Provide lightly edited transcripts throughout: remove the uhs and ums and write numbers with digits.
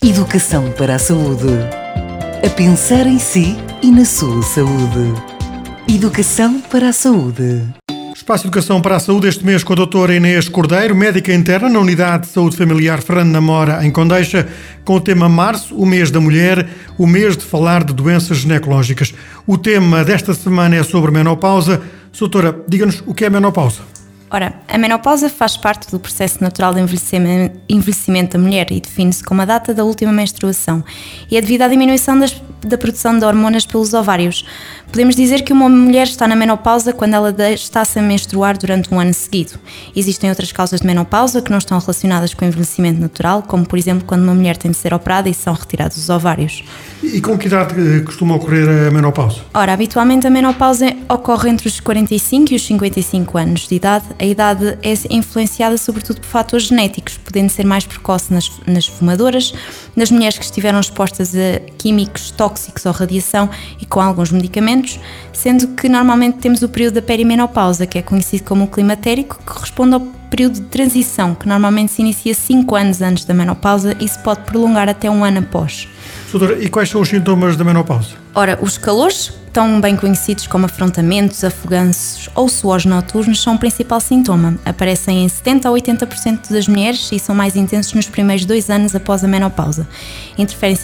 Educação para a saúde. A pensar em si e na sua saúde. Educação para a saúde. Espaço Educação para a Saúde este mês com a doutora Inês Cordeiro, médica interna na Unidade de Saúde Familiar Fernando Namora, em Condeixa, com o tema Março, o mês da mulher, o mês de falar de doenças ginecológicas. O tema desta semana é sobre menopausa. Doutora, diga-nos o que é menopausa. Ora, a menopausa faz parte do processo natural de envelhecimento da mulher e define-se como a data da última menstruação e é devido à diminuição da produção de hormonas pelos ovários. Podemos dizer que uma mulher está na menopausa quando ela está-se a menstruar durante um ano seguido. Existem outras causas de menopausa que não estão relacionadas com o envelhecimento natural, como por exemplo quando uma mulher tem de ser operada e são retirados os ovários. E com que idade costuma ocorrer a menopausa? Ora, habitualmente a menopausa ocorre entre os 45 e os 55 anos de idade. A idade é influenciada sobretudo por fatores genéticos, podendo ser mais precoce nas fumadoras, nas mulheres que estiveram expostas a químicos tóxicos ou radiação e com alguns medicamentos, sendo que normalmente temos o período da perimenopausa, que é conhecido como o climatérico, que corresponde ao período de transição, que normalmente se inicia 5 anos antes da menopausa e se pode prolongar até um ano após. Doutora, e quais são os sintomas da menopausa? Ora, os calores, tão bem conhecidos como afrontamentos, afoganços ou suores noturnos, são o principal sintoma. Aparecem em 70% a 80% das mulheres e são mais intensos nos primeiros 2 anos após a menopausa. Interferem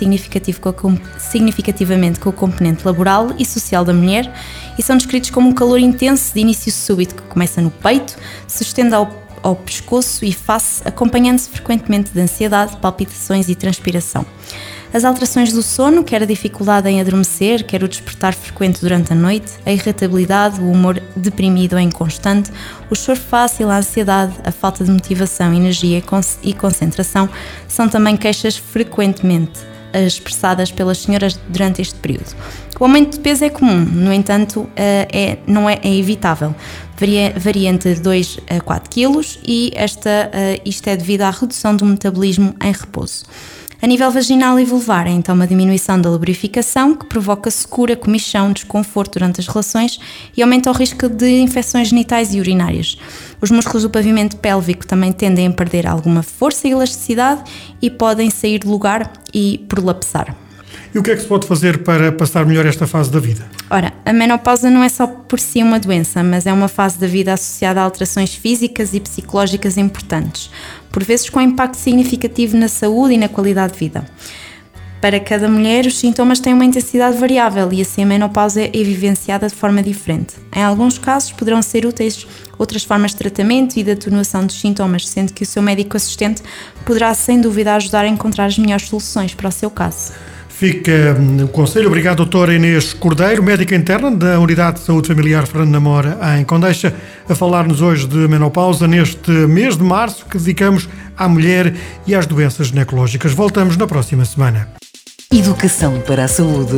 significativamente com o componente laboral e social da mulher e são descritos como um calor intenso de início súbito que começa no peito, se estende ao pescoço e face, acompanhando-se frequentemente de ansiedade, palpitações e transpiração. As alterações do sono, quer a dificuldade em adormecer, quer o despertar frequente durante a noite, a irritabilidade, o humor deprimido ou inconstante, o choro fácil, a ansiedade, a falta de motivação, energia e concentração são também queixas frequentemente expressadas pelas senhoras durante este período. O aumento de peso é comum, no entanto, não é evitável. Varia entre 2 a 4 kg e isto é devido à redução do metabolismo em repouso. A nível vaginal e vulvar, é então uma diminuição da lubrificação que provoca secura, comichão, desconforto durante as relações e aumenta o risco de infecções genitais e urinárias. Os músculos do pavimento pélvico também tendem a perder alguma força e elasticidade e podem sair do lugar e prolapsar. E o que é que se pode fazer para passar melhor esta fase da vida? Ora, a menopausa não é só por si uma doença, mas é uma fase da vida associada a alterações físicas e psicológicas importantes, por vezes com impacto significativo na saúde e na qualidade de vida. Para cada mulher, os sintomas têm uma intensidade variável e assim a menopausa é vivenciada de forma diferente. Em alguns casos poderão ser úteis outras formas de tratamento e de atenuação dos sintomas, sendo que o seu médico assistente poderá sem dúvida ajudar a encontrar as melhores soluções para o seu caso. Fica o conselho. Obrigado, doutora Inês Cordeiro, médica interna da Unidade de Saúde Familiar Fernando Namora, em Condeixa, a falar-nos hoje de menopausa neste mês de março que dedicamos à mulher e às doenças ginecológicas. Voltamos na próxima semana. Educação para a saúde.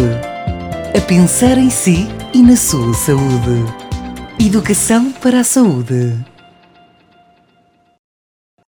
A pensar em si e na sua saúde. Educação para a saúde.